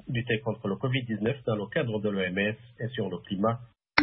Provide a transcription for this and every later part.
lutter contre le Covid-19 dans le cadre de l'OMS et sur le climat.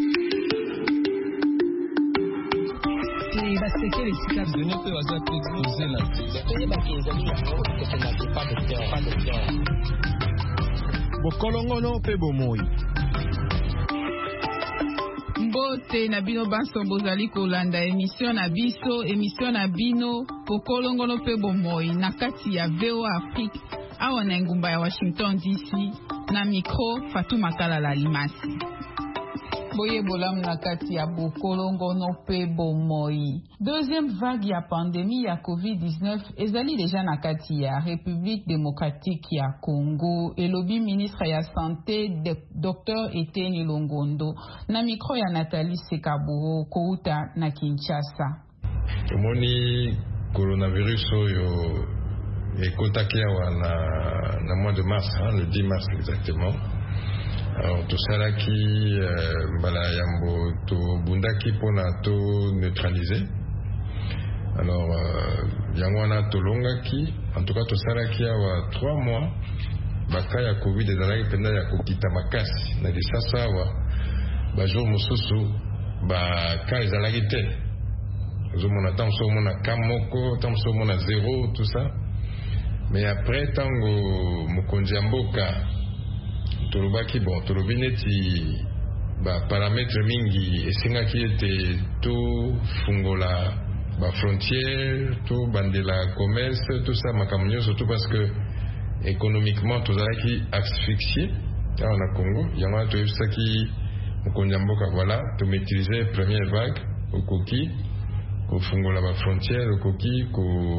Mbote na bino banso bozali kolanda émission na bino pokolongono pe bomoi na kati ya VOA Afrique awa na ngumba ya Washington DC na micro Fatou Makala Limasi. Boye bolam na kati ya bokolongono pe bomoi. Deuxième vague ya pandémie ya COVID-19 ezali déjà na kati ya République démocratique ya Congo. Elobi ministre ya santé Dr Etienne Longondo na micro ya Nathalie Sekaburo kouta na Kinshasa. Tomoni coronavirus oyo ekotaki awa na mois de mars, le 10 mars exactement. Alors tout ça là qui bala yambo to bundaki pona to neutraliser. Alors yangwana to longaki en tout cas tout ça là qui a 3 mois baka ya covid ezalaki penda ya kokita makasi na lisasa wa ba jour mususu ba ka ezalaki te zo mona tamso mona kamoko tamso mona zéro tout ça mais après tango mokonzi mboka tolobaki bon tolobi neti ba paramètre mingi esengaki ete to fungola ba frontière to bandela commerce tout ça makambo nyonso surtout parce que économiquement tozalaki asphyxié awa na Congo yango wana toyebisaki mokonzi mboka voilà to maîtriser première vague okoki kofungola ba frontière okoki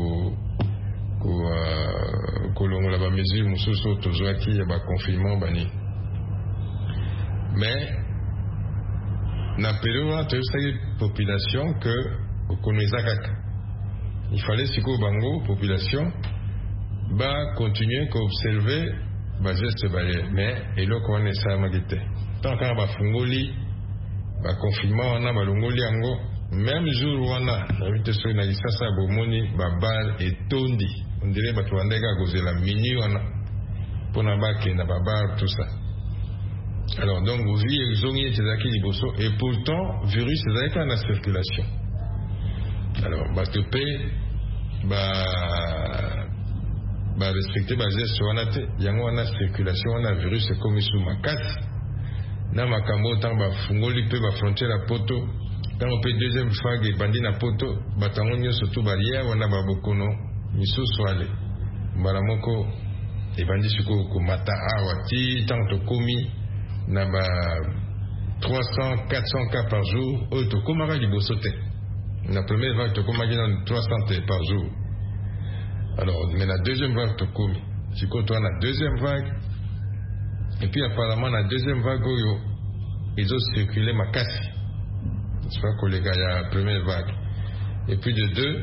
kolongola ba mesure mosusu tozwaki ya ba confinement bani mais na période wana toyebisaki population que okonoeza kaka il fallait sikoyo bango population ba continuer koobserve ba geste barrière mais eloko wana esalamaki te tant kaka bafungoli ba confinement wana balongoli yango même jour wana nayebi te soki na lisasa bomoni babar etondi on dirait bato bandeki akozela mini wana mpona bakenda babar tout ça. Alors donc vie ezongi ete ezalaki liboso et pourtant virus ezalaki na circulation. Alors bato mpe respecte bageste wana te yango wana circulation wana virus ekomi su makasi na makambo ntango bafungoli mpe bafrontière ya poto ntango mpe deuxième vague ebandi na poto batango nyonso to barrière wana babokono misusu ale mbala moko ebandi sikoyo komata awa ti ntango tokomi na ba 300 400 cas par jour oyo tokomaka liboso te na première vague tokomaki na 300 par jour. Alors mais la deuxième vague tokomi sikoyo toa na deuxième vague et puis apparemment la deuxième vague oyo ezocircule makasi c'est pas kolega ya première vague et puis de deux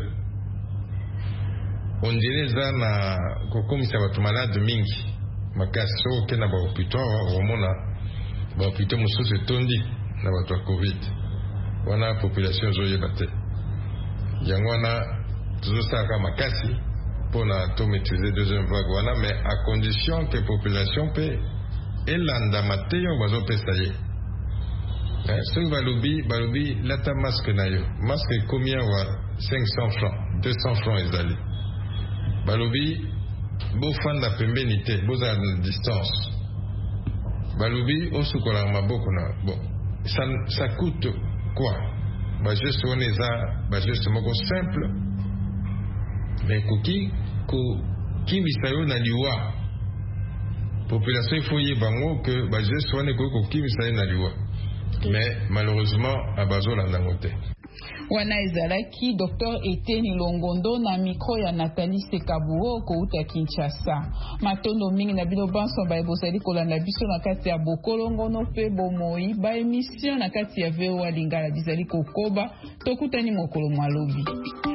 on dirait eza na kokomisa bato malade mingi makasi so okenda bahopito awa omona bahopito mosusu etondi na bato ya covid wana population ezoyeba te yango wana tozosalaka makasi mpona to maîtriser deuxième vague wana mais à condition que population mpe elandama te yo bazopesa ye soki balobi lata masque na yo masque ekomi awa 500 francs 200 francs ezali balobi bofanda pembeni te bozala na distance balobi osukolaka maboko na bon ça coûte quoi bageste wana eza bageste moko simple mais ekoki kokimisa yo na liwa population ifo yeba ngo ke bageste wana ekoki kokimisa yo na liwa mais malheureusement abazolanda ngo te. Wana ezalaki Dr Etienne Longondo na micro ya Nathalie Sekaburo kouta Kinshasa. Matondo mingi na bino banso ba ebosali kolanda biso na kati ya bokolongono pe bomoi ba émission na kati ya VOA Lingala bizali kokoba tokutani mokolo malobi.